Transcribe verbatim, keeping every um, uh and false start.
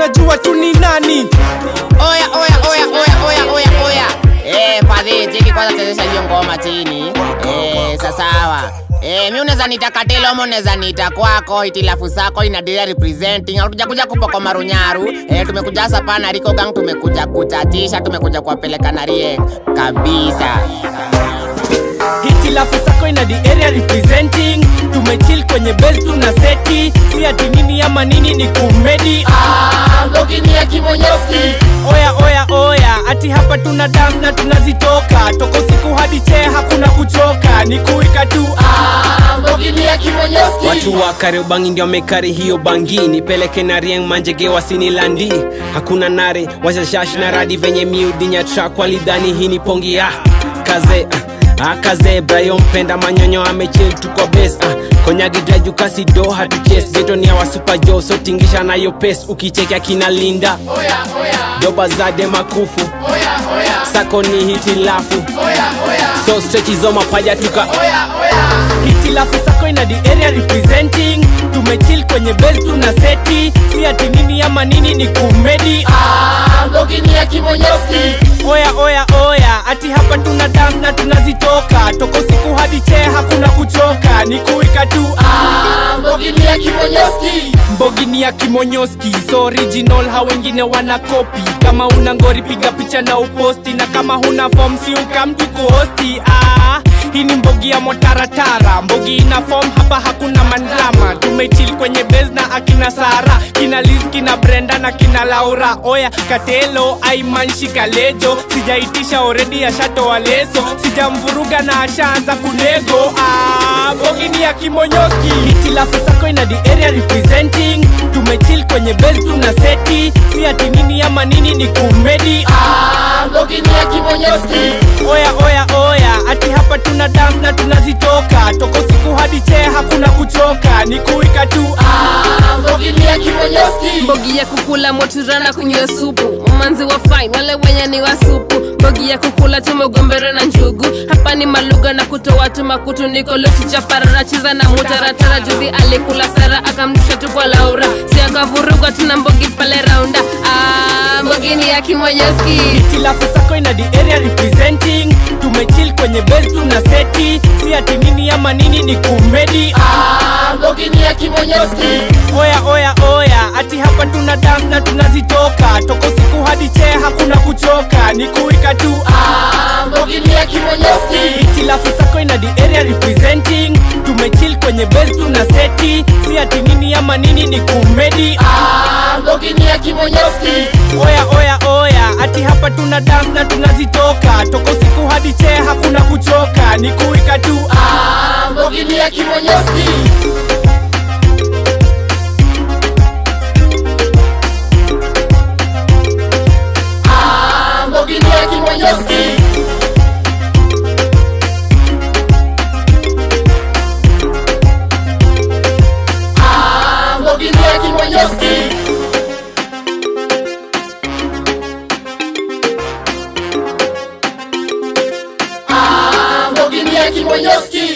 unajua tu ni nani. Oya oya oya oya oya oya oya. Eh, padhi tiki kwanza chezesha hiyo ngoma chini. Eh, sasawa. Eh, mimi unaweza nita Katelo, ama unaweza nita kwako, hitilafu zako ina dira representing. Hatuja kuja kupoko marunyaru. Eh, tumekuja hapa pana Rico Gang, tumekuja kutatisha, tumekuja kuwapeleka na Rieng kabisa. Hitilafu zako ina the area representing. Tumechill kwenye base tuna seti. Si ati nini ama nini ni kumedi. Ah, Mbogi ni ya Kimonyoski. Oya oya oya, ati hapa tuna dance na tunazitoka. Toko siku hadi che hakuna kuchoka. Ni kuika tu. Ah, Mbogi ni ya Kimonyoski. Watu wa Kariobangi ndio wamekari hiyo bangi. Nipeleke na Rieng Manjege wasini landi. Hakuna nare, washashash na radi venye miudinya track walidhani hii ni pongi ah. Kaze ah, akaze Brian Penda manyonyo amechill tu kwa base ah. Konyagi draju kasi do hatu chase. Geto ni awa super joe so tingisha na yo pace. Ukicheka kina Linda Oya oya. Doba zade makufu Oya oya. Sako ni hitilafu. Oya oya. So stretch hizo mapaja tuka Oya oya. Hitilafu zako ina the area representing. Tumechill kwenye base tuna seti. Si ati nini ama nini ni kumedi. Ah, Mbogi ni ya Kimonyoski. Oya oya oya, ati hapa tuna dance na tunazitoka. Toko siku hadi che hakuna kuchoka. Ni kuika tu Ah, Mbogi ni ya Kimonyoski. Mbogi ni ya Kimonyoski, so original ha wengine wana copy. Kama una ngori piga picha na uposti. Na kama huna form si ukamtu kuhosti. Ah, hii ni Mbogi ya motaratara. Mbogi ina form hapa hakuna mandrama. Tumechill kwenye base na akina Sara, kina Liz, kina Brenda na kina Laura. Oya Katelo, Aiman Shikalejo. Sijaitisha already ya shato wa leso. Sijamvuruga na ashaanza kunego. Ah, Mbogi ni ya Kimonyoski. Hitilafu zako ina the area representing. Tumechill kwenye base tuna seti. Si ati nini ama nini ni kumedi. Ah, Mbogi ni ya Kimonyoski. Oya oya oya, ati hapa tuna dance na tunazitoka. Toko siku hadi che hakuna kuchoka. Ni kuika tu Ah, Mbogi ni ya Kimonyoski. Mbogi ya kukula moturana kunywa supu. Mamanzi wa fine wale wenye ni wa supu. Mbogi ya kukula tumegombere na njugu. Hapa ni maluga na kutoa tu makutu. Niko luti chaparara chiza na mutaratara. Juzi alikula Sara akamdusha tu kwa Laura. Si akavuruga tuna Mbogi pale raunda. Ah, Mbogi ni ya Kimonyoski. hitilafu zako ina the area representing. Tumechill kwenye base tuna seti. Si ati nini ama nini ni kumedi. Ah, Mbogi ni ya Kimonyoski. Oya oya oya, ati hapa tuna dance na tunazitoka. Toko siku hadi che hakuna kuchoka. Ni kuika tu Ah, Mbogi ni ya Kimonyoski. hitilafu zako ina the area representing. Tumechill kwenye base tuna seti. Si ati nini ama nini ni kumedi. Ah, Mbogi ni ya Kimonyoski. Oya oya oya, ati hapa tuna dance na tunazitoka. Toko siku hadi che hakuna kuchoka. Ni kuika tu Ah, Mbogi ni ya Kimonyoski. Ah, Mbogi ni ya Kimonyoski. Ah, Mbogi ni ya Kimonyoski. Ah, Mbogi ni ya Kimonyoski.